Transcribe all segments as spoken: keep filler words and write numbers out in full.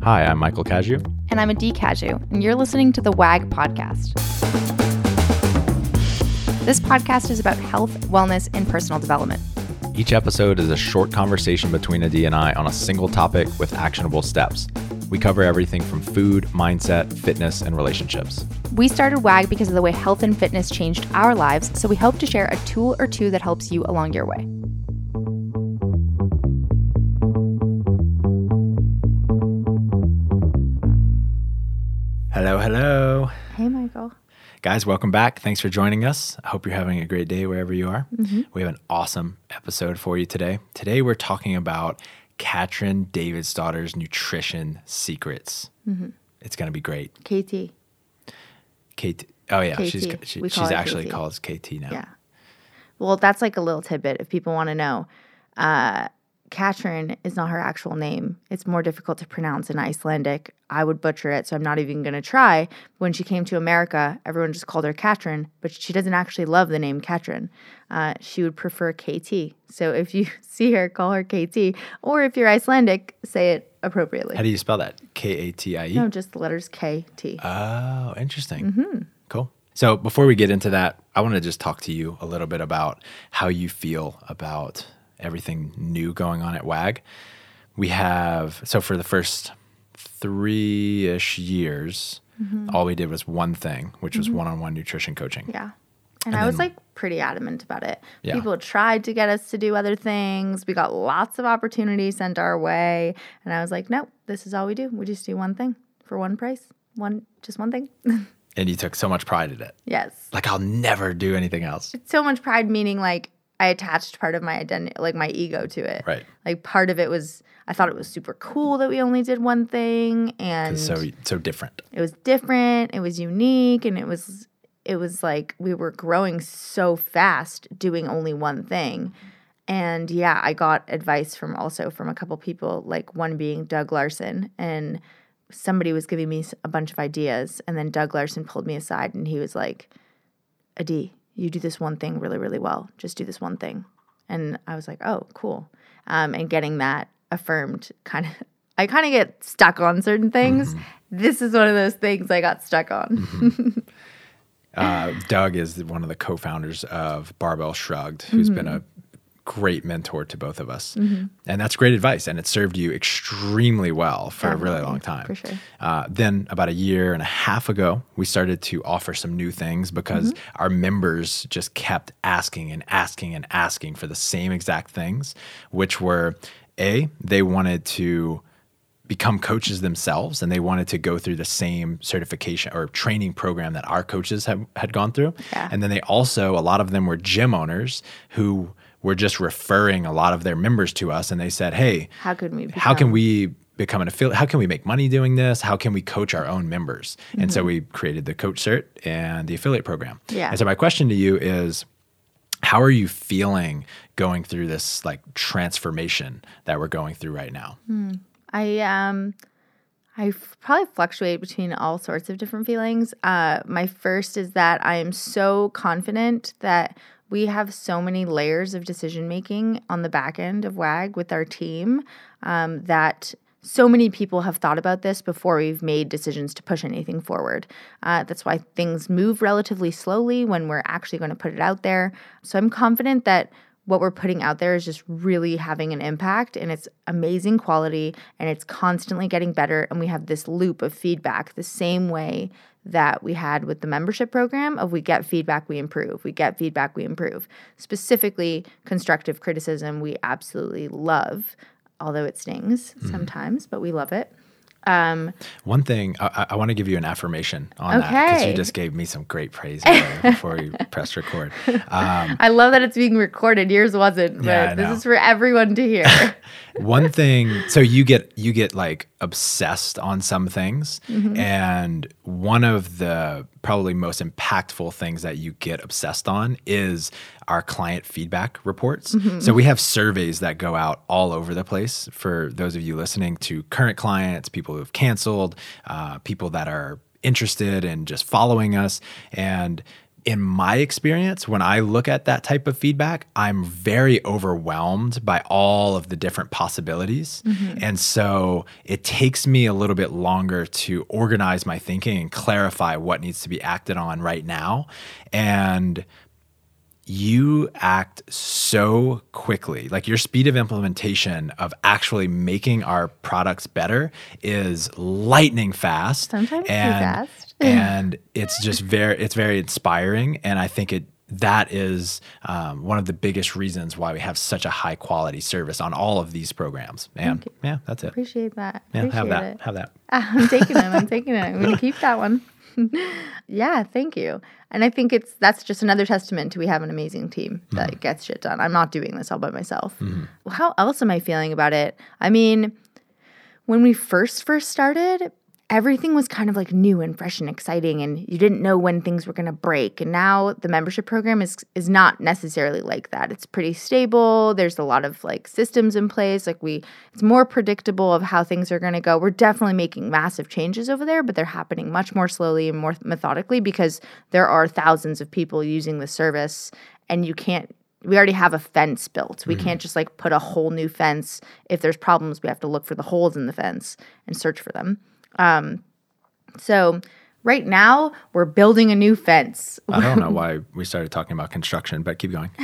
Hi, I'm Michael Caju. And I'm Adee Caju, and you're listening to the WAG Podcast. This podcast is about health, wellness, and personal development. Each episode is a short conversation between Adee and I on a single topic with actionable steps. We cover everything from food, mindset, fitness, and relationships. We started WAG because of the way health and fitness changed our lives, so we hope to share a tool or two that helps you along your way. Hello, hello. Hey, Michael. Guys, welcome back. Thanks for joining us. I hope you're having a great day wherever you are. Mm-hmm. We have an awesome episode for you today. Today, we're talking about Katrin Davidsdottir's nutrition secrets. Mm-hmm. It's going to be great. K T. K T. Oh, yeah. K T. She's she, We call she's her actually K T. called K T now. Yeah. Well, that's like a little tidbit if people want to know. Uh, Katrin is not her actual name. It's more difficult to pronounce in Icelandic. I would butcher it, so I'm not even going to try. When she came to America, everyone just called her Katrin, but she doesn't actually love the name Katrin. Uh, she would prefer K T. So if you see her, call her K T. Or if you're Icelandic, say it appropriately. How do you spell that? K A T I E? No, just the letters K T. Oh, interesting. Mm-hmm. Cool. So before we get into that, I want to just talk to you a little bit about how you feel about everything new going on at WAG. We have, so for the first three-ish years, mm-hmm. all we did was one thing, which was mm-hmm. one-on-one nutrition coaching. Yeah. And, and I then, was like pretty adamant about it. Yeah. People tried to get us to do other things. We got lots of opportunities sent our way. And I was like, nope, this is all we do. We just do one thing for one price. One, just one thing. And you took so much pride in it. Yes. Like, I'll never do anything else. It's so much pride, meaning like I attached part of my identity, like my ego to it. Right. Like part of it was, I thought it was super cool that we only did one thing. And It's so, so different. It was different. It was unique. And it was, it was like we were growing so fast doing only one thing. And yeah, I got advice from also from a couple people, like one being Doug Larson. And somebody was giving me a bunch of ideas. And then Doug Larson pulled me aside and he was like, Adee, you do this one thing really, really well. Just do this one thing. And I was like, oh, cool. Um, and getting that affirmed kind of, I kind of get stuck on certain things. Mm-hmm. This is one of those things I got stuck on. Mm-hmm. uh, Doug is one of the co-founders of Barbell Shrugged, who's mm-hmm. been a great mentor to both of us. Mm-hmm. And that's great advice. And it served you extremely well for Definitely, a really long time. For sure. Uh, then about a year and a half ago, we started to offer some new things because mm-hmm. our members just kept asking and asking and asking for the same exact things, which were, A, they wanted to become coaches themselves and they wanted to go through the same certification or training program that our coaches have, had gone through. Yeah. And then they also, a lot of them were gym owners who were just referring a lot of their members to us, and they said, hey, how can we become- how can we become an affiliate? How can we make money doing this? How can we coach our own members? Mm-hmm. And so we created the Coach Cert and the affiliate program. Yeah. And so my question to you is, how are you feeling going through this like transformation that we're going through right now? Mm. I um I f- probably fluctuate between all sorts of different feelings. Uh, my first is that I am so confident that we have so many layers of decision making on the back end of WAG with our team um, that so many people have thought about this before we've made decisions to push anything forward. Uh, that's why things move relatively slowly when we're actually going to put it out there. So I'm confident that what we're putting out there is just really having an impact, and it's amazing quality, and it's constantly getting better, and we have this loop of feedback the same way that we had with the membership program of we get feedback, we improve. We get feedback, we improve. Specifically, constructive criticism we absolutely love, although it stings mm. sometimes, but we love it. Um, One thing, I, I want to give you an affirmation on okay. that because you just gave me some great praise before we pressed record. Um, I love that it's being recorded. Yours wasn't, but yeah, this is for everyone to hear. One thing, so you get you get like obsessed on some things, mm-hmm. and one of the probably most impactful things that you get obsessed on is our client feedback reports. Mm-hmm. So we have surveys that go out all over the place for those of you listening to current clients, people who have canceled, uh, people that are interested in just following us. And in my experience, when I look at that type of feedback, I'm very overwhelmed by all of the different possibilities. Mm-hmm. And so it takes me a little bit longer to organize my thinking and clarify what needs to be acted on right now. And you act so quickly. Like your speed of implementation of actually making our products better is lightning fast. Sometimes too and, fast. and it's just very, it's very inspiring. And I think it, that is um, one of the biggest reasons why we have such a high quality service on all of these programs. And yeah, that's it. Appreciate that. Yeah, Appreciate have that. it. Have that. I'm taking it. I'm taking it. I'm going to keep that one. Yeah, thank you. And I think it's that's just another testament to we have an amazing team that mm. gets shit done. I'm not doing this all by myself. Mm. How else am I feeling about it? I mean, when we first first started, everything was kind of like new and fresh and exciting, and you didn't know when things were going to break. And now the membership program is is not necessarily like that. It's pretty stable. There's a lot of like systems in place. Like we, it's more predictable of how things are going to go. We're definitely making massive changes over there, but they're happening much more slowly and more methodically because there are thousands of people using the service, and you can't. We already have a fence built. We mm-hmm. can't just like put a whole new fence. If there's problems, we have to look for the holes in the fence and search for them. Um, so right now we're building a new fence. I don't know why we started talking about construction, but keep going.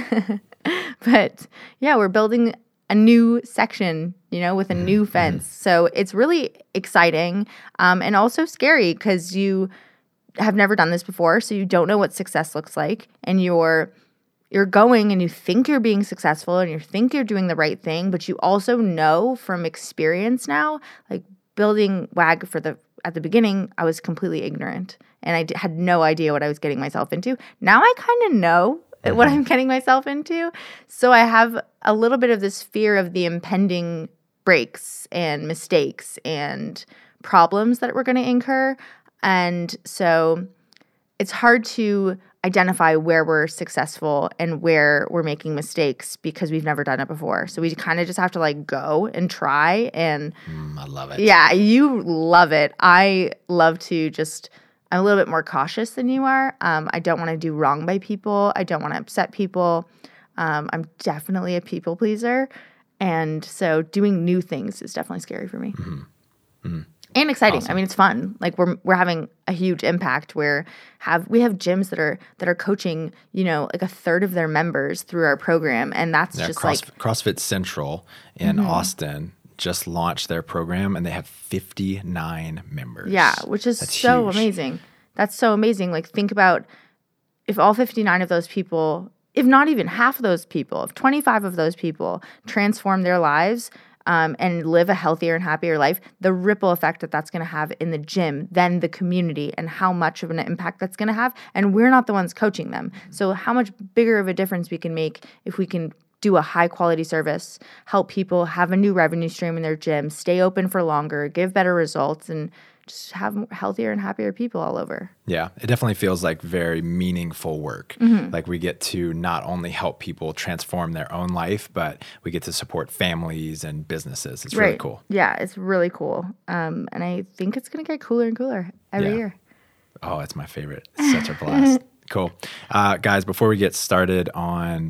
But yeah, we're building a new section, you know, with a mm-hmm. new fence. So it's really exciting, um, and also scary because you have never done this before. So you don't know what success looks like, and you're You're going and you think you're being successful and you think you're doing the right thing, but you also know from experience now, like building W A G for the at the beginning, I was completely ignorant and I d- had no idea what I was getting myself into. Now I kind of know mm-hmm. what I'm getting myself into. So I have a little bit of this fear of the impending breaks and mistakes and problems that we're going to incur. And so it's hard to identify where we're successful and where we're making mistakes because we've never done it before. So we kind of just have to like go and try. And mm, I love it. Yeah, you love it. I love to just, I'm a little bit more cautious than you are. Um, I don't want to do wrong by people. I don't want to upset people. Um, I'm definitely a people pleaser. And so doing new things is definitely scary for me. Mm-hmm. Mm-hmm. And exciting. Awesome. I mean, it's fun. Like we're we're having a huge impact. Where have we have gyms that are that are coaching, you know, like a third of their members through our program, and that's yeah, just Cross, like CrossFit Central in mm-hmm. Austin just launched their program, and they have fifty-nine members. Yeah, which is that's so huge. amazing. That's so amazing. Like think about if all fifty-nine of those people, if not even half of those people, if twenty-five of those people transform their lives. Um, and live a healthier and happier life, the ripple effect that that's going to have in the gym, then the community, and how much of an impact that's going to have. And we're not the ones coaching them. So how much bigger of a difference we can make if we can do a high quality service, help people have a new revenue stream in their gym, stay open for longer, give better results, and just have healthier and happier people all over. Yeah, it definitely feels like very meaningful work. Mm-hmm. Like we get to not only help people transform their own life, but we get to support families and businesses. It's right. really cool. Yeah, it's really cool. Um, and I think it's going to get cooler and cooler every yeah. year. Oh, it's my favorite. It's such a blast. Cool. Uh, guys, before we get started on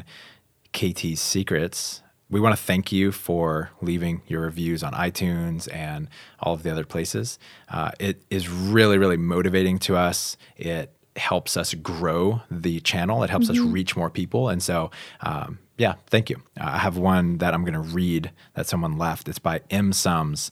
K T's secrets, we want to thank you for leaving your reviews on iTunes and all of the other places. Uh, it is really, really motivating to us. It helps us grow the channel. It helps mm-hmm. us reach more people. And so, um, yeah, thank you. Uh, I have one that I'm going to read that someone left. It's by M. Sums.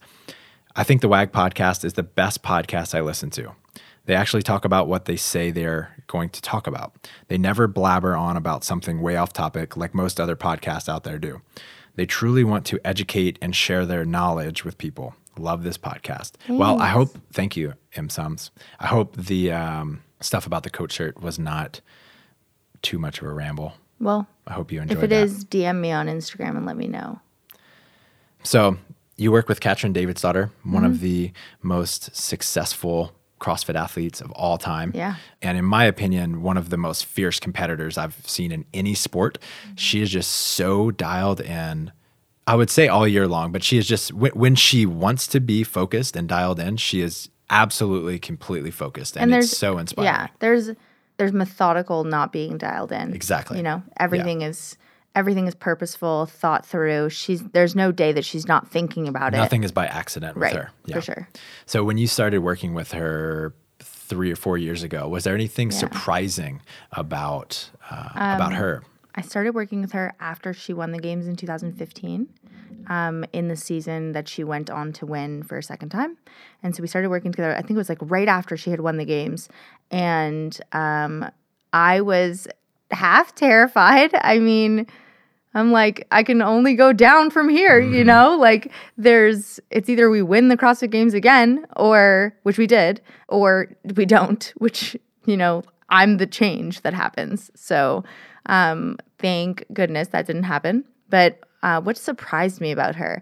I think the W A G podcast is the best podcast I listen to. They actually talk about what they say they're going to talk about. They never blabber on about something way off topic like most other podcasts out there do. They truly want to educate and share their knowledge with people. Love this podcast. Thanks. Well, I hope, thank you, M. Sums. I hope the um, stuff about the coach shirt was not too much of a ramble. Well, I hope you enjoyed that. If it that. is, D M me on Instagram and let me know. So you work with Katrin Davidsdottir, one mm-hmm. of the most successful CrossFit athletes of all time. Yeah. And in my opinion, one of the most fierce competitors I've seen in any sport. Mm-hmm. She is just so dialed in, I would say all year long, but she is just, when, when she wants to be focused and dialed in, she is absolutely completely focused. And, and it's so inspiring. Yeah. There's there's methodical not being dialed in. Exactly. You know, everything yeah. is everything is purposeful, thought through. She's there's no day that she's not thinking about Nothing it. Nothing is by accident with right, her. Yeah, for sure. So when you started working with her three or four years ago, was there anything yeah. surprising about uh, um, about her? I started working with her after she won the games in two thousand fifteen. Um, in the season that she went on to win for a second time. And so we started working together. I think it was like right after she had won the games. And um, I was half terrified. I mean, I'm like, I can only go down from here, mm-hmm. you know? Like there's, it's either we win the CrossFit Games again, or, which we did, or we don't, which, you know, I'm the change that happens. So um, thank goodness that didn't happen. But Uh, what surprised me about her,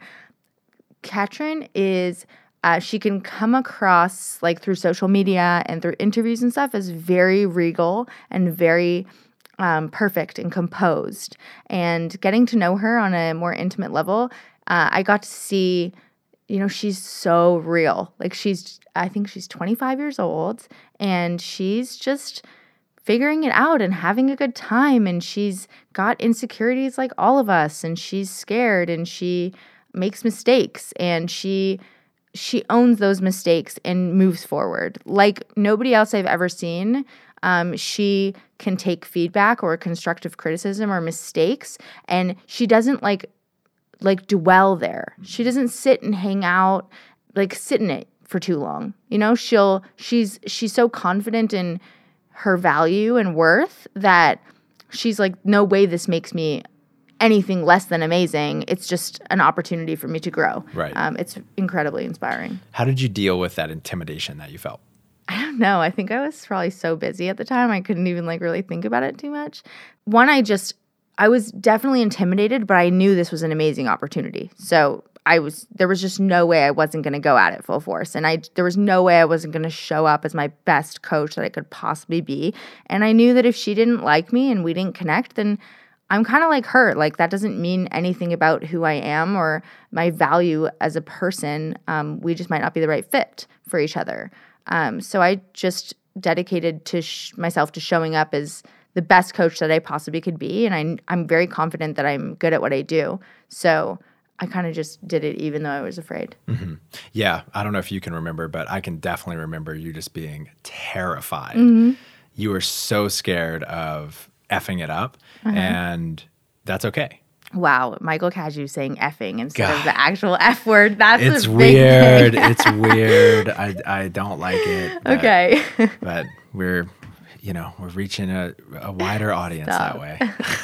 Katrin is, uh, she can come across like through social media and through interviews and stuff as very regal and very um, perfect and composed. And getting to know her on a more intimate level, uh, I got to see, you know, she's so real. Like she's, I think she's twenty-five years old and she's just figuring it out and having a good time, and she's got insecurities like all of us, and she's scared and she makes mistakes, and she she owns those mistakes and moves forward like nobody else I've ever seen. Um, she can take feedback or constructive criticism or mistakes, and she doesn't like like dwell there. She doesn't sit and hang out, like sit in it for too long. You know, she'll she's she's so confident in her value and worth that she's like, no way this makes me anything less than amazing. It's just an opportunity for me to grow. Right. Um, it's incredibly inspiring. How did you deal with that intimidation that you felt? I don't know. I think I was probably so busy at the time. I couldn't even like really think about it too much. One, I just, I was definitely intimidated, but I knew this was an amazing opportunity. So I was, there was just no way I wasn't going to go at it full force. And I, there was no way I wasn't going to show up as my best coach that I could possibly be. And I knew that if she didn't like me and we didn't connect, then I'm kind of like her. Like that doesn't mean anything about who I am or my value as a person. Um, we just might not be the right fit for each other. Um, so I just dedicated to sh- myself to showing up as the best coach that I possibly could be. And I, I'm very confident that I'm good at what I do. So I kind of just did it even though I was afraid. Mm-hmm. Yeah. I don't know if you can remember, but I can definitely remember you just being terrified. Mm-hmm. You were so scared of effing it up, uh-huh. and that's okay. Wow. Michael Caju saying effing instead God. of the actual F word. That's it's a big weird. thing. It's weird. I, I don't like it. But, okay. but we're, you know, we're reaching a, a wider audience Stop. that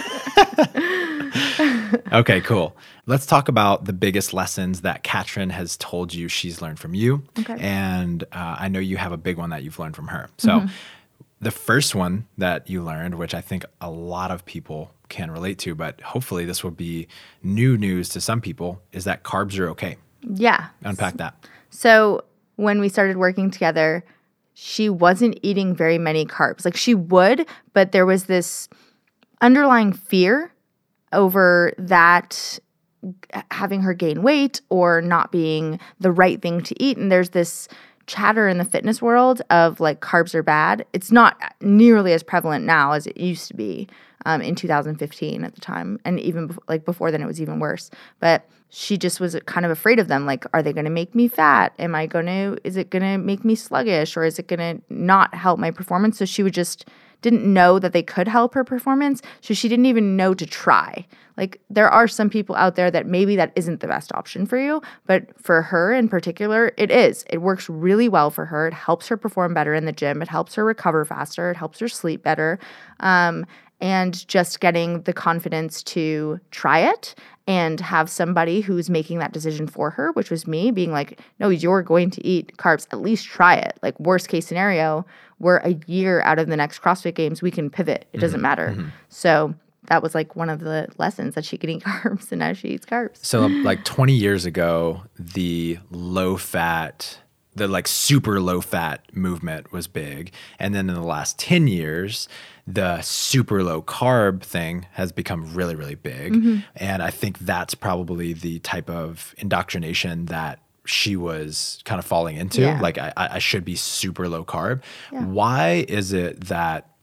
way. Okay, cool. Let's talk about the biggest lessons that Katrin has told you she's learned from you. Okay. And uh, I know you have a big one that you've learned from her. So mm-hmm. the first one that you learned, which I think a lot of people can relate to, but hopefully this will be new news to some people, is that carbs are okay. Yeah. Unpack that. So when we started working together, she wasn't eating very many carbs. Like she would, but there was this underlying fear over that having her gain weight or not being the right thing to eat. And there's this chatter in the fitness world of like carbs are bad. It's not nearly as prevalent now as it used to be um, in two thousand fifteen at the time. And even be- like before then, it was even worse. But she just was kind of afraid of them. Like, are they going to make me fat? Am I going to, is it going to make me sluggish, or is it going to not help my performance? So she would just didn't know that they could help her performance. So she didn't even know to try. Like there are some people out there that maybe that isn't the best option for you, but for her in particular, it is. It works really well for her. It helps her perform better in the gym. It helps her recover faster. It helps her sleep better. Um, and just getting the confidence to try it and have somebody who's making that decision for her, which was me, being like, no, you're going to eat carbs. At least try it. Like worst case scenario, we're a year out of the next CrossFit Games. We can pivot. It doesn't mm-hmm. matter. Mm-hmm. So that was like one of the lessons, that she could eat carbs, and now she eats carbs. So like twenty years ago, the low fat, the like super low fat movement was big. And then in the last ten years, the super low carb thing has become really, really big. Mm-hmm. And I think that's probably the type of indoctrination that she was kind of falling into. Yeah. Like I, I should be super low carb. Yeah. Why is it that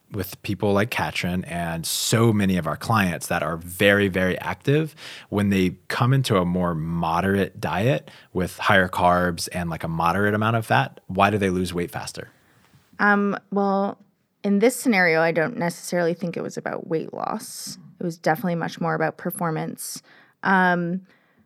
with people like Katrin and so many of our clients that are very, very active, when they come into a more moderate diet with higher carbs and like a moderate amount of fat, why do they lose weight faster? Um, well, in this scenario, I don't necessarily think it was about weight loss. It was definitely much more about performance. Um,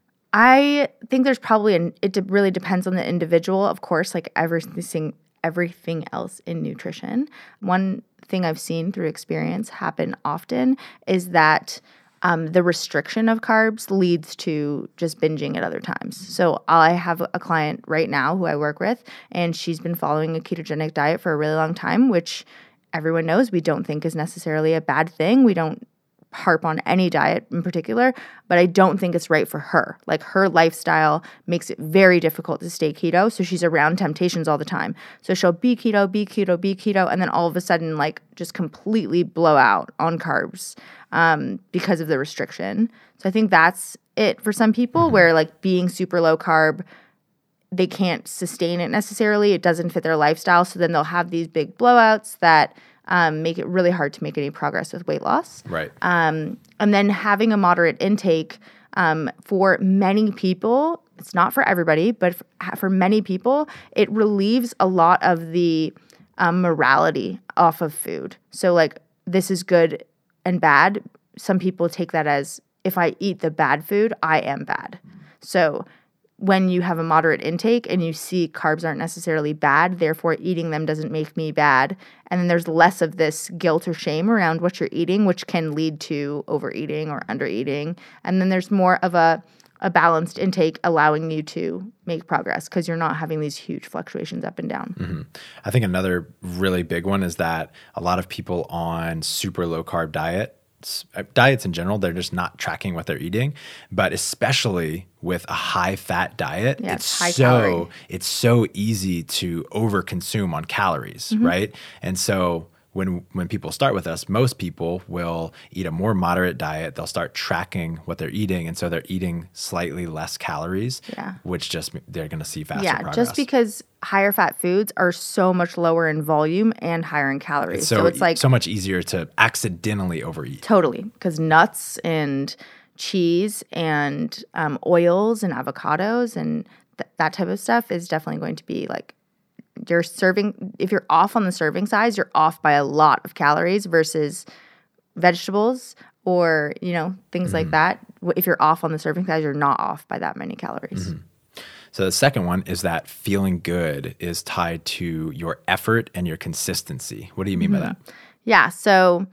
I think there's probably an, it de- really depends on the individual, of course, like everything, everything else in nutrition. One thing I've seen through experience happen often is that um, the restriction of carbs leads to just binging at other times. So I have a client right now who I work with, and she's been following a ketogenic diet for a really long time, which everyone knows we don't think is necessarily a bad thing. We don't harp on any diet in particular, but I don't think it's right for her. Like her lifestyle makes it very difficult to stay keto. So she's around temptations all the time. So she'll be keto, be keto, be keto, and then all of a sudden like just completely blow out on carbs um, because of the restriction. So I think that's it for some people mm-hmm. where like being super low carb, they can't sustain it necessarily. It doesn't fit their lifestyle. So then they'll have these big blowouts that Um, make it really hard to make any progress with weight loss. Right. Um, and then having a moderate intake um, for many people, it's not for everybody, but for, for many people, it relieves a lot of the um, morality off of food. So like this is good and bad. Some people take that as if I eat the bad food, I am bad. So when you have a moderate intake and you see carbs aren't necessarily bad, therefore eating them doesn't make me bad. And then there's less of this guilt or shame around what you're eating, which can lead to overeating or undereating. And then there's more of a, a balanced intake allowing you to make progress because you're not having these huge fluctuations up and down. Mm-hmm. I think another really big one is that a lot of people on super low carb diet diets in general, they're just not tracking what they're eating, but especially with a high fat diet, yeah, it's high so calorie. it's so easy to over consume on calories, mm-hmm. right? And so when when people start with us, most people will eat a more moderate diet. They'll start tracking what they're eating, and so they're eating slightly less calories, yeah. which just they're going to see faster yeah, progress. Just because higher fat foods are so much lower in volume and higher in calories. It's so, so it's like so much easier to accidentally overeat. Totally, because nuts and cheese and um, oils and avocados and th- that type of stuff is definitely going to be like you're serving, if you're off on the serving size, you're off by a lot of calories versus vegetables or, you know, things mm-hmm. like that. If you're off on the serving size, you're not off by that many calories. Mm-hmm. So the second one is that feeling good is tied to your effort and your consistency. What do you mean mm-hmm. by that? Yeah. So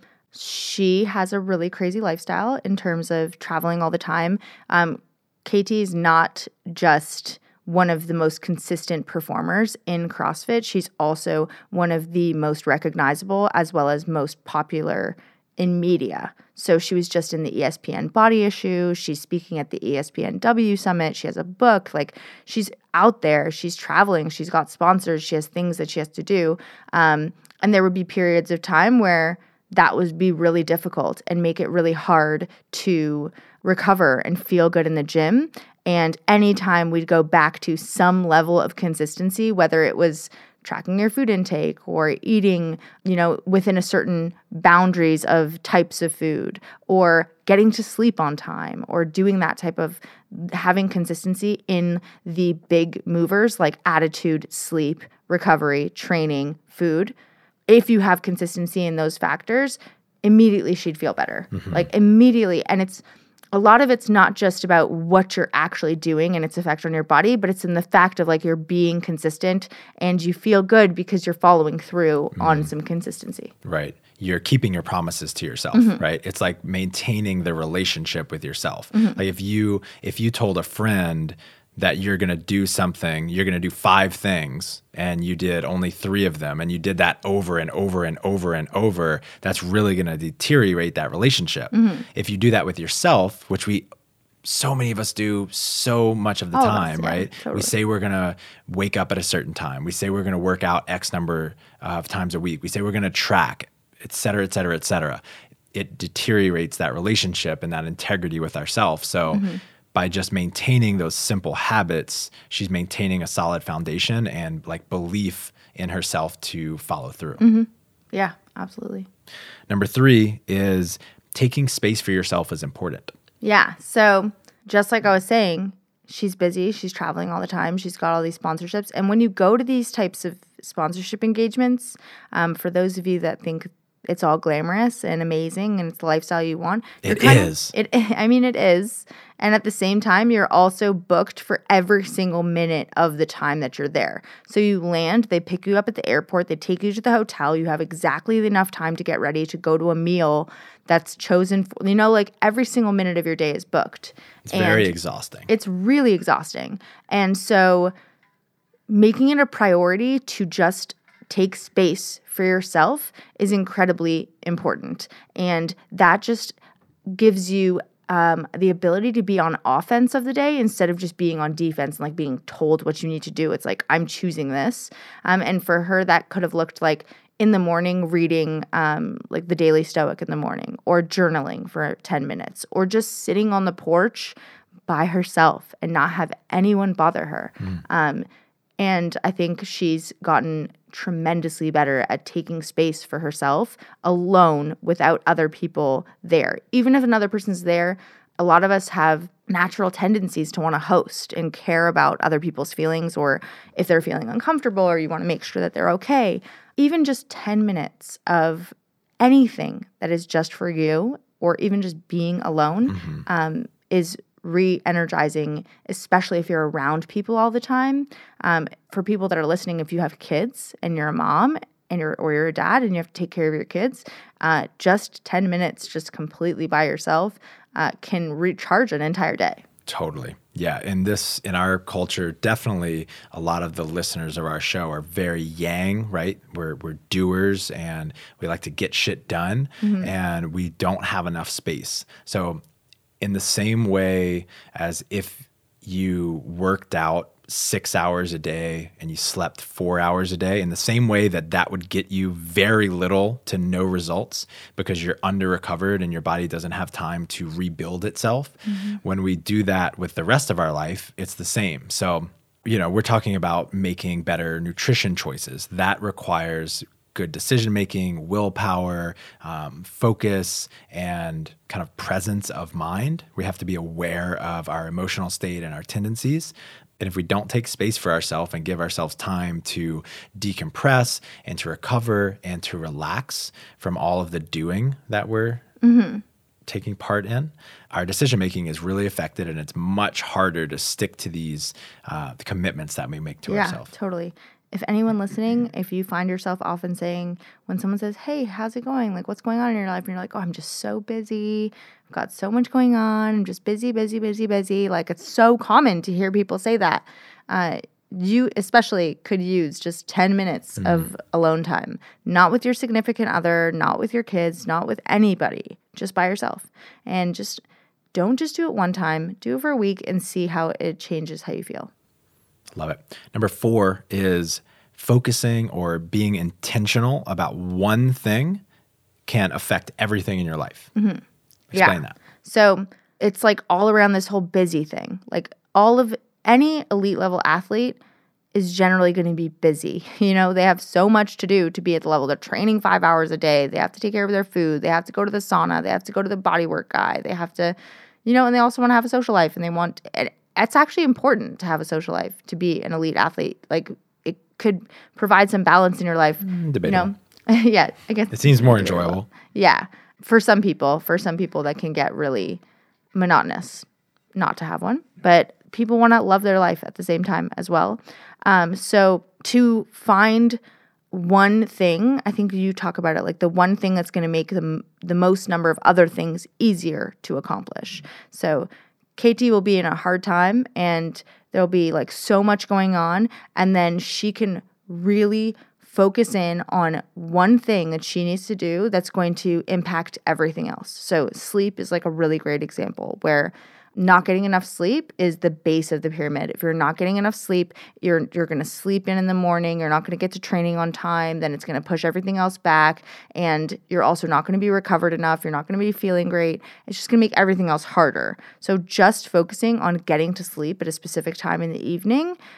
she has a really crazy lifestyle in terms of traveling all the time. Um, Katie is not just one of the most consistent performers in CrossFit. She's also one of the most recognizable as well as most popular in media. So she was just in the E S P N Body Issue. She's speaking at the E S P N W Summit. She has a book. Like she's out there. She's traveling. She's got sponsors. She has things that she has to do. Um, and there would be periods of time where that would be really difficult and make it really hard to recover and feel good in the gym. And anytime we'd go back to some level of consistency, whether it was tracking your food intake or eating, you know, within a certain boundaries of types of food or getting to sleep on time or doing that type of having consistency in the big movers like attitude, sleep, recovery, training, food. If you have consistency in those factors, immediately she'd feel better. Mm-hmm. Like immediately. And it's a lot of it's not just about what you're actually doing and its effect on your body, but it's in the fact of like you're being consistent and you feel good because you're following through mm-hmm. on some consistency. Right. You're keeping your promises to yourself, mm-hmm. right? It's like maintaining the relationship with yourself. Mm-hmm. Like if you if you told a friend that you're going to do something, you're going to do five things, and you did only three of them, and you did that over and over and over and over, that's really going to deteriorate that relationship. Mm-hmm. If you do that with yourself, which we, so many of us do so much of the All time, of us, yeah, right? Totally. We say we're going to wake up at a certain time. We say we're going to work out X number of times a week. We say we're going to track, et cetera, et cetera, et cetera. It deteriorates that relationship and that integrity with ourselves. So mm-hmm. by just maintaining those simple habits, she's maintaining a solid foundation and like belief in herself to follow through. Mm-hmm. Yeah, absolutely. Number three is taking space for yourself is important. Yeah. So just like I was saying, she's busy. She's traveling all the time. She's got all these sponsorships. And when you go to these types of sponsorship engagements, um, for those of you that think it's all glamorous and amazing and it's the lifestyle you want. It is. Of, it, I mean, it is. And at the same time, you're also booked for every single minute of the time that you're there. So you land, they pick you up at the airport, they take you to the hotel. You have exactly enough time to get ready to go to a meal that's chosen for, you know, like every single minute of your day is booked. It's and very exhausting. It's really exhausting. And so making it a priority to just take space for yourself is incredibly important. And that just gives you um, the ability to be on offense of the day instead of just being on defense and like being told what you need to do. It's like, I'm choosing this. Um, and for her, that could have looked like in the morning reading um, like the Daily Stoic in the morning, or journaling for ten minutes, or just sitting on the porch by herself and not have anyone bother her. Mm. Um, and I think she's gotten tremendously better at taking space for herself alone without other people there. Even if another person's there, a lot of us have natural tendencies to want to host and care about other people's feelings, or if they're feeling uncomfortable or you want to make sure that they're okay. Even just ten minutes of anything that is just for you, or even just being alone, mm-hmm. um, is re-energizing, especially if you're around people all the time. Um, for people that are listening, if you have kids and you're a mom and you're or you're a dad and you have to take care of your kids, uh, just ten minutes just completely by yourself uh, can recharge an entire day. Totally. Yeah. In this, in our culture, definitely a lot of the listeners of our show are very yang, right? We're, we're doers and we like to get shit done, mm-hmm. and we don't have enough space. So in the same way as if you worked out six hours a day and you slept four hours a day, in the same way that that would get you very little to no results because you're under recovered and your body doesn't have time to rebuild itself. Mm-hmm. When we do that with the rest of our life, it's the same. So, you know, we're talking about making better nutrition choices. That requires good decision-making, willpower, um, focus, and kind of presence of mind. We have to be aware of our emotional state and our tendencies. And if we don't take space for ourselves and give ourselves time to decompress and to recover and to relax from all of the doing that we're mm-hmm. taking part in, our decision-making is really affected, and it's much harder to stick to these uh, commitments that we make to yeah, ourselves. Yeah, totally. If anyone listening, if you find yourself often saying, when someone says, hey, how's it going? Like, what's going on in your life? And you're like, oh, I'm just so busy. I've got so much going on. I'm just busy, busy, busy, busy. Like, it's so common to hear people say that. Uh, you especially could use just ten minutes mm. of alone time, not with your significant other, not with your kids, not with anybody, just by yourself. And just don't just do it one time. Do it for a week and see how it changes how you feel. Love it. Number four is focusing or being intentional about one thing can affect everything in your life. Mm-hmm. Explain yeah. that. So it's like all around this whole busy thing. Like all of any elite level athlete is generally going to be busy. You know, they have so much to do to be at the level. They're training five hours a day. They have to take care of their food. They have to go to the sauna. They have to go to the bodywork guy. They have to, you know, and they also want to have a social life, and they want it's actually important to have a social life to be an elite athlete. Like, it could provide some balance in your life. Mm, debatable. You know? yeah, I guess. It seems more debatable. enjoyable. Yeah. For some people, for some people that can get really monotonous not to have one. But people want to love their life at the same time as well. Um, so to find one thing, I think you talk about it, like the one thing that's going to make the, the most number of other things easier to accomplish. So Katie will be in a hard time and there'll be like so much going on, and then she can really focus in on one thing that she needs to do that's going to impact everything else. So sleep is like a really great example where not getting enough sleep is the base of the pyramid. If you're not getting enough sleep, you're you're going to sleep in in the morning, you're not going to get to training on time, then it's going to push everything else back, and you're also not going to be recovered enough, you're not going to be feeling great. It's just going to make everything else harder. So just focusing on getting to sleep at a specific time in the evening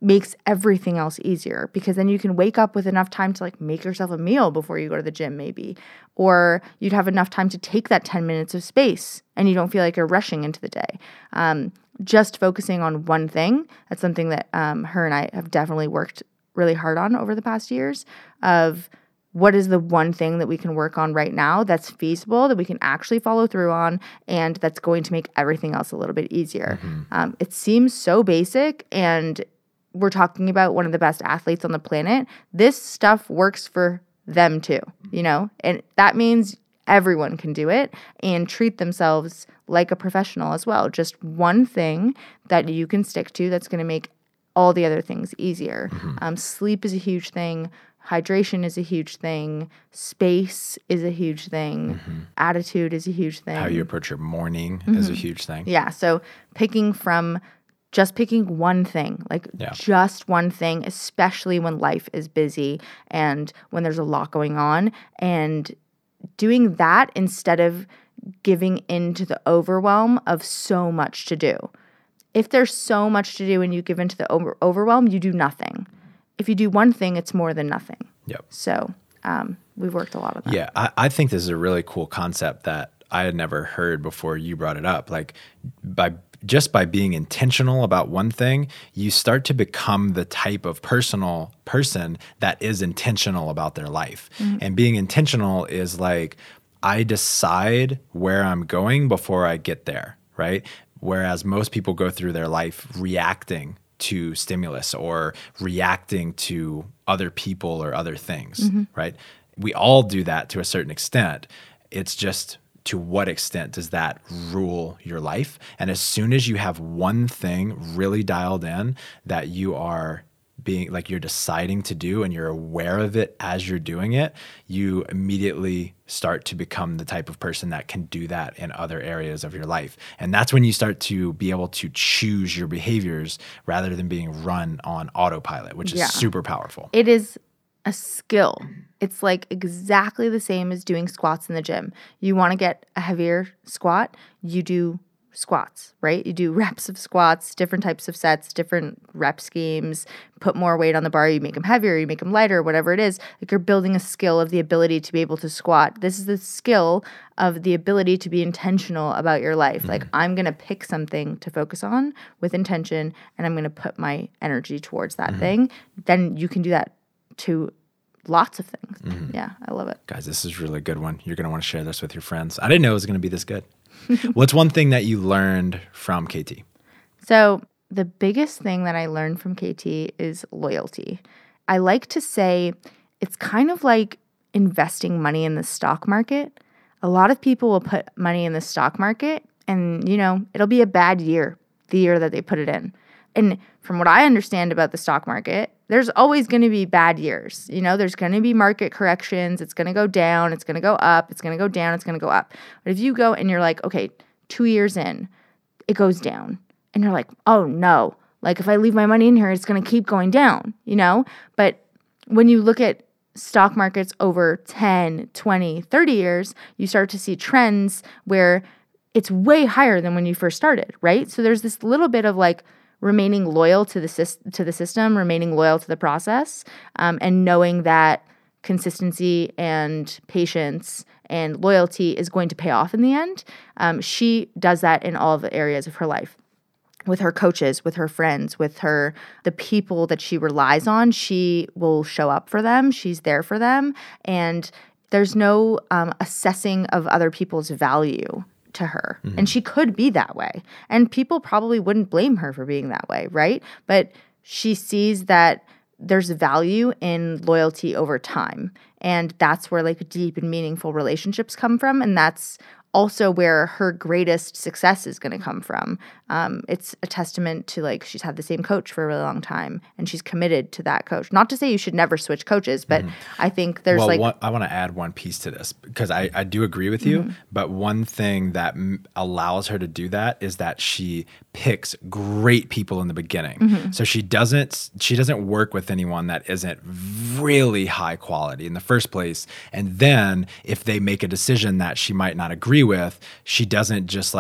makes everything else easier, because then you can wake up with enough time to like make yourself a meal before you go to the gym maybe, or you'd have enough time to take that ten minutes of space and you don't feel like you're rushing into the day. Um, just focusing on one thing, that's something that um, her and I have definitely worked really hard on over the past years, of what is the one thing that we can work on right now that's feasible, that we can actually follow through on, and that's going to make everything else a little bit easier. Mm-hmm. Um, it seems so basic, and we're talking about one of the best athletes on the planet. This stuff works for them too, you know? And that means everyone can do it and treat themselves like a professional as well. Just one thing that you can stick to that's going to make all the other things easier. Mm-hmm. Um, sleep is a huge thing. Hydration is a huge thing. Space is a huge thing. Mm-hmm. Attitude is a huge thing. How you approach your morning mm-hmm. is a huge thing. Yeah. So picking from just picking one thing, like yeah. just one thing, especially when life is busy and when there's a lot going on, and doing that instead of giving into the overwhelm of so much to do. If there's so much to do and you give into the over- overwhelm, you do nothing. If you do one thing, it's more than nothing. Yep. So um, we've worked a lot of that. Yeah, I, I think this is a really cool concept that I had never heard before you brought it up. Like by just by being intentional about one thing, you start to become the type of personal person that is intentional about their life. Mm-hmm. And being intentional is like, I decide where I'm going before I get there, right? Whereas most people go through their life reacting to stimulus or reacting to other people or other things, mm-hmm. right? We all do that to a certain extent. It's just, to what extent does that rule your life? And as soon as you have one thing really dialed in that you are being like you're deciding to do and you're aware of it as you're doing it, you immediately start to become the type of person that can do that in other areas of your life. And that's when you start to be able to choose your behaviors rather than being run on autopilot, which is yeah. super powerful. It is a skill. It's like exactly the same as doing squats in the gym. You want to get a heavier squat, you do squats, right? You do reps of squats, different types of sets, different rep schemes, put more weight on the bar, you make them heavier, you make them lighter, whatever it is. Like you're building a skill of the ability to be able to squat. This is the skill of the ability to be intentional about your life. Mm-hmm. Like I'm going to pick something to focus on with intention and I'm going to put my energy towards that mm-hmm. thing. Then you can do that to lots of things. Mm-hmm. Yeah, I love it. Guys, this is a really good one. You're going to want to share this with your friends. I didn't know it was going to be this good. What's one thing that you learned from K T? So the biggest thing that I learned from K T is loyalty. I like to say it's kind of like investing money in the stock market. A lot of people will put money in the stock market and, you know, it'll be a bad year, the year that they put it in. And from what I understand about the stock market, there's always going to be bad years. You know, there's going to be market corrections. It's going to go down. It's going to go up. It's going to go down. It's going to go up. But if you go and you're like, okay, two years in, it goes down. And you're like, oh no, like if I leave my money in here, it's going to keep going down, you know? But when you look at stock markets over ten, twenty, thirty years, you start to see trends where it's way higher than when you first started, right? So there's this little bit of like, remaining loyal to the sy- to the system, remaining loyal to the process, um, and knowing that consistency and patience and loyalty is going to pay off in the end. Um, she does that in all of the areas of her life. With her coaches, with her friends, with her the people that she relies on, she will show up for them. She's there for them. And there's no um, assessing of other people's value to her. Mm-hmm. And she could be that way. And people probably wouldn't blame her for being that way, right? But she sees that there's value in loyalty over time. And that's where like deep and meaningful relationships come from. And that's also where her greatest success is going to come from. Um, it's a testament to like she's had the same coach for a really long time and she's committed to that coach. Not to say you should never switch coaches, but mm-hmm. I think there's well, like... One, I want to add one piece to this because I, I do agree with you, mm-hmm. but one thing that m- allows her to do that is that she picks great people in the beginning. Mm-hmm. So she doesn't she doesn't work with anyone that isn't really high quality in the first place. And then if they make a decision that she might not agree with, she doesn't just like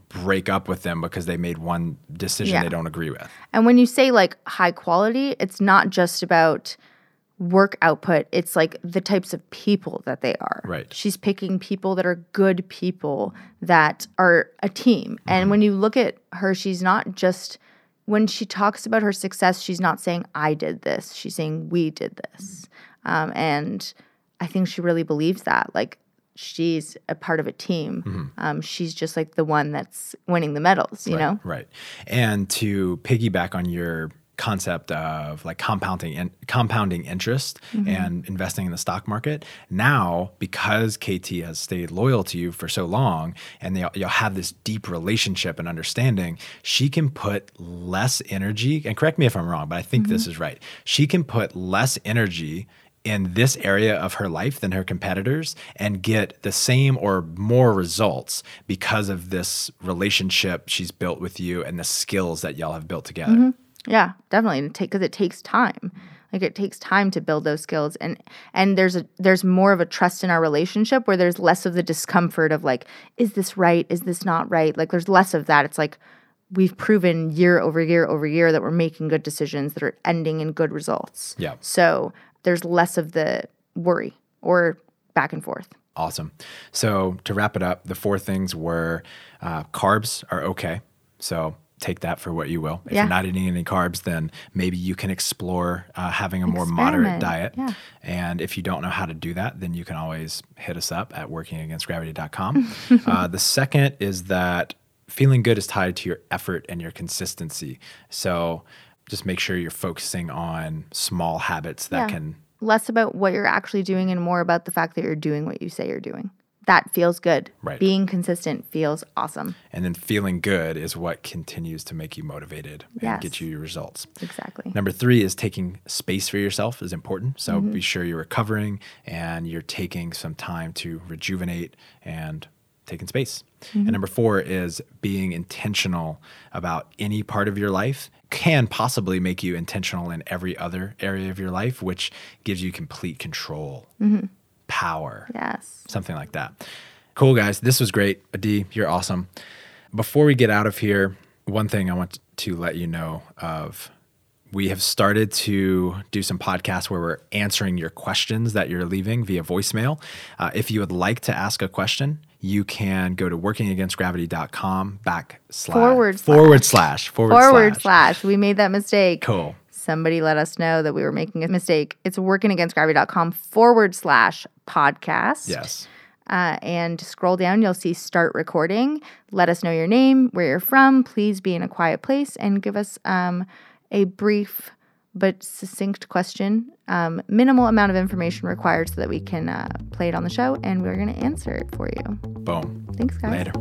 break up with them because they made one decision Yeah. they don't agree with. And when you say like high quality, it's not just about work output. It's like the types of people that they are. Right. She's picking people that are good people that are a team. Mm-hmm. And when you look at her, she's not just, when she talks about her success, she's not saying, I did this. She's saying, we did this. Mm-hmm. Um, and I think she really believes that. Like, she's a part of a team. Mm-hmm. Um, she's just like the one that's winning the medals, you right, know? Right. And to piggyback on your concept of like compounding in, compounding interest mm-hmm. and investing in the stock market, now because K T has stayed loyal to you for so long and they, you'll have this deep relationship and understanding, she can put less energy, and correct me if I'm wrong, but I think mm-hmm. this is right. She can put less energy in this area of her life than her competitors and get the same or more results because of this relationship she's built with you and the skills that y'all have built together. Mm-hmm. Yeah, definitely. Because it takes time. Like it takes time to build those skills, and and there's a there's more of a trust in our relationship where there's less of the discomfort of like, is this right? Is this not right? Like there's less of that. It's like we've proven year over year over year that we're making good decisions that are ending in good results. Yeah. So there's less of the worry or back and forth. Awesome. So to wrap it up, the four things were uh, carbs are okay. So take that for what you will. If yeah. you're not eating any carbs, then maybe you can explore uh, having a more Experiment. moderate diet. Yeah. And if you don't know how to do that, then you can always hit us up at working against gravity dot com. uh, the second is that feeling good is tied to your effort and your consistency. So just make sure you're focusing on small habits that yeah. can... Less about what you're actually doing and more about the fact that you're doing what you say you're doing. That feels good. Right. Being consistent feels awesome. And then feeling good is what continues to make you motivated and yes. get you your results. Exactly. Number three is taking space for yourself is important. So mm-hmm. be sure you're recovering and you're taking some time to rejuvenate and taking space. Mm-hmm. And number four is being intentional about any part of your life can possibly make you intentional in every other area of your life, which gives you complete control. Mm-hmm. Power. Yes. Something like that. Cool, guys. This was great. Adi, you're awesome. Before we get out of here, one thing I want to let you know of, we have started to do some podcasts where we're answering your questions that you're leaving via voicemail. Uh, if you would like to ask a question, you can go to working against gravity dot com backslash forward slash forward slash forward, forward slash. slash. We made that mistake. Cool. Somebody let us know that we were making a mistake. It's working against gravity dot com forward slash podcast. Yes. Uh, and scroll down, you'll see start recording. Let us know your name, where you're from. Please be in a quiet place and give us um, a brief but succinct question. Um, minimal amount of information required so that we can uh, play it on the show, and we're going to answer it for you. Boom. Thanks, guys. Later.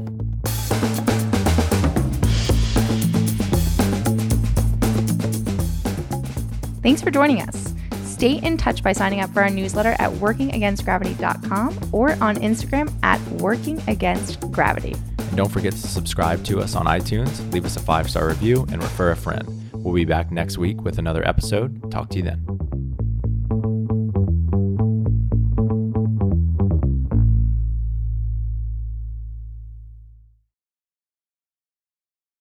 Thanks for joining us. Stay in touch by signing up for our newsletter at working against gravity dot com or on Instagram at working against gravity. And don't forget to subscribe to us on iTunes, leave us a five-star review, and refer a friend. We'll be back next week with another episode. Talk to you then.